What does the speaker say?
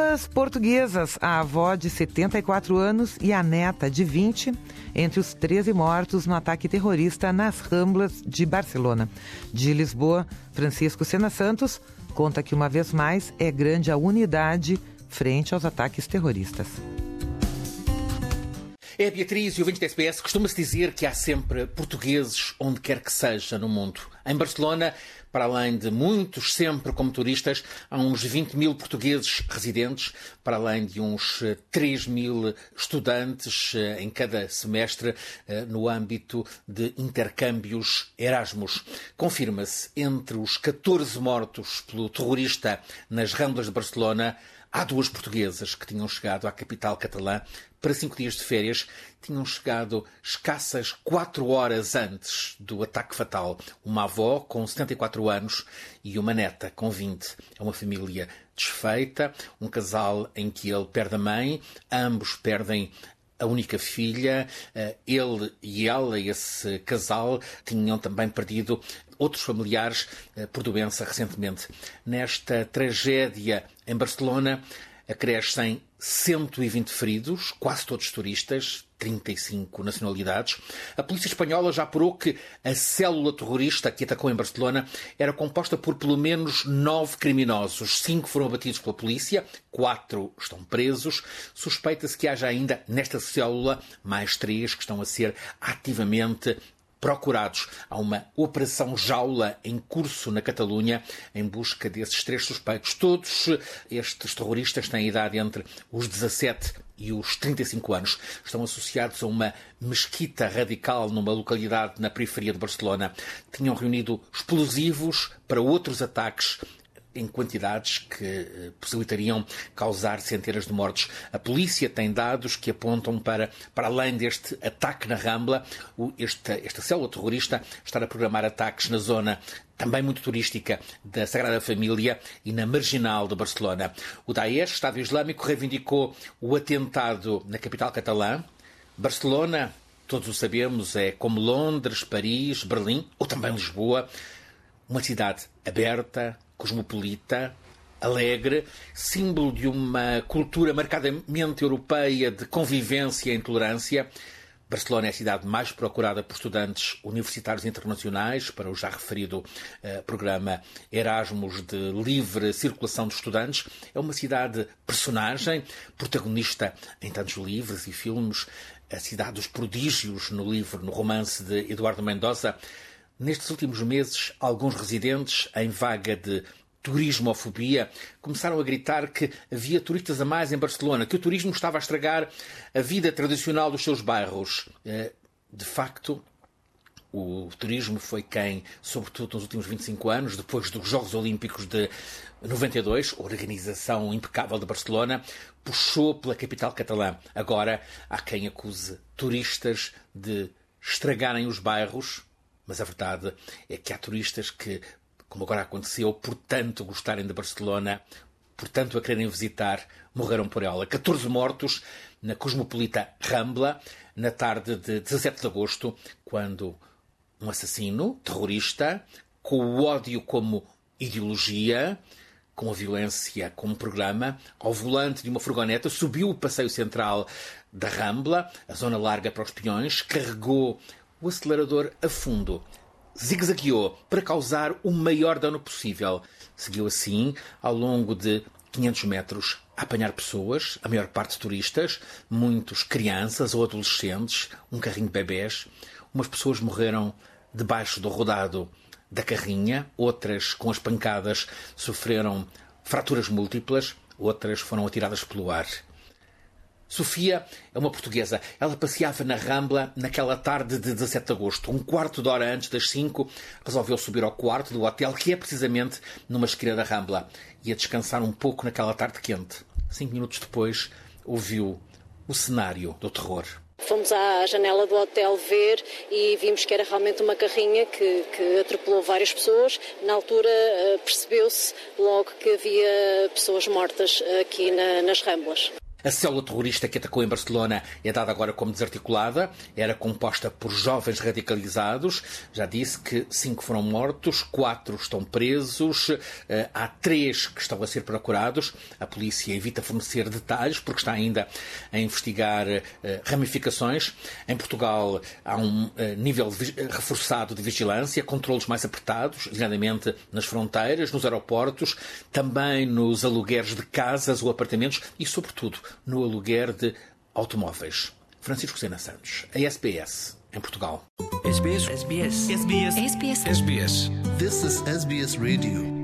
Duas portuguesas, a avó de 74 anos e a neta de 20, entre os 13 mortos no ataque terrorista nas Ramblas de Barcelona. De Lisboa, Francisco Sena Santos conta que, uma vez mais, é grande a unidade frente aos ataques terroristas. É, Beatriz e ouvintes da SBS, costuma-se dizer que há sempre portugueses onde quer que seja no mundo. Em Barcelona, para além de muitos sempre como turistas, há uns 20 mil portugueses residentes, para além de uns 3 mil estudantes em cada semestre no âmbito de intercâmbios Erasmus. Confirma-se, entre os 14 mortos pelo terrorista nas Ramblas de Barcelona, há duas portuguesas que tinham chegado à capital catalã para 5 dias de férias. Tinham chegado escassas 4 horas antes do ataque fatal. Uma avó com 74 anos e uma neta com 20. É uma família desfeita, um casal em que ele perde a mãe, ambos perdem a única filha. Ele e ela, esse casal, tinham também perdido outros familiares por doença recentemente. Nesta tragédia em Barcelona, acrescem 120 feridos, quase todos turistas, 35 nacionalidades. A polícia espanhola já apurou que a célula terrorista que atacou em Barcelona era composta por pelo menos 9 criminosos. 5 foram abatidos pela polícia, 4 estão presos. Suspeita-se que haja ainda nesta célula mais 3 que estão a ser ativamente procurados. Há uma operação jaula em curso na Catalunha em busca desses 3 suspeitos. Todos estes terroristas têm idade entre os 17 e os 35 anos. Estão associados a uma mesquita radical numa localidade na periferia de Barcelona. Tinham reunido explosivos para outros ataques em quantidades que possibilitariam causar centenas de mortos. A polícia tem dados que apontam para além deste ataque na Rambla, esta célula terrorista estar a programar ataques na zona também muito turística da Sagrada Família e na Marginal de Barcelona. O Daesh, Estado Islâmico, reivindicou o atentado na capital catalã. Barcelona, todos o sabemos, é como Londres, Paris, Berlim ou também Lisboa, uma cidade aberta, cosmopolita, alegre, símbolo de uma cultura marcadamente europeia de convivência e intolerância. Barcelona é a cidade mais procurada por estudantes universitários internacionais para o já referido programa Erasmus de livre circulação de estudantes. É uma cidade personagem, protagonista em tantos livros e filmes. A cidade dos prodígios no livro, no romance de Eduardo Mendoza. Nestes últimos meses, alguns residentes, em vaga de turismofobia, começaram a gritar que havia turistas a mais em Barcelona, que o turismo estava a estragar a vida tradicional dos seus bairros. De facto, o turismo foi quem, sobretudo nos últimos 25 anos, depois dos Jogos Olímpicos de 92, organização impecável de Barcelona, puxou pela capital catalã. Agora, há quem acuse turistas de estragarem os bairros. Mas a verdade é que há turistas que, como agora aconteceu, por tanto gostarem de Barcelona, por tanto a quererem visitar, morreram por ela. 14 mortos na cosmopolita Rambla, na tarde de 17 de agosto, quando um assassino terrorista, com o ódio como ideologia, com a violência como programa, ao volante de uma furgoneta, subiu o passeio central da Rambla, a zona larga para os peões, carregou o acelerador a fundo, zigue-zagueou para causar o maior dano possível. Seguiu assim, ao longo de 500 metros, a apanhar pessoas, a maior parte turistas, muitos crianças ou adolescentes, um carrinho de bebés. Umas pessoas morreram debaixo do rodado da carrinha, outras, com as pancadas, sofreram fraturas múltiplas, outras foram atiradas pelo ar. Sofia é uma portuguesa. Ela passeava na Rambla naquela tarde de 17 de agosto. Um quarto de hora antes das 5, resolveu subir ao quarto do hotel, que é precisamente numa esquina da Rambla. Ia descansar um pouco naquela tarde quente. 5 minutos depois, ouviu o cenário do terror. Fomos à janela do hotel ver e vimos que era realmente uma carrinha que atropelou várias pessoas. Na altura percebeu-se logo que havia pessoas mortas aqui nas Ramblas. A célula terrorista que atacou em Barcelona é dada agora como desarticulada. Era composta por jovens radicalizados. Já disse que 5 foram mortos, 4 estão presos. Há 3 que estão a ser procurados. A polícia evita fornecer detalhes porque está ainda a investigar ramificações. Em Portugal há um nível reforçado de vigilância, controlos mais apertados, nomeadamente nas fronteiras, nos aeroportos, também nos alugueres de casas ou apartamentos e, sobretudo, no aluguer de automóveis. Francisco Sena Santos, a SBS, em Portugal. SBS. SBS. SBS. SBS. SBS. This is SBS Radio.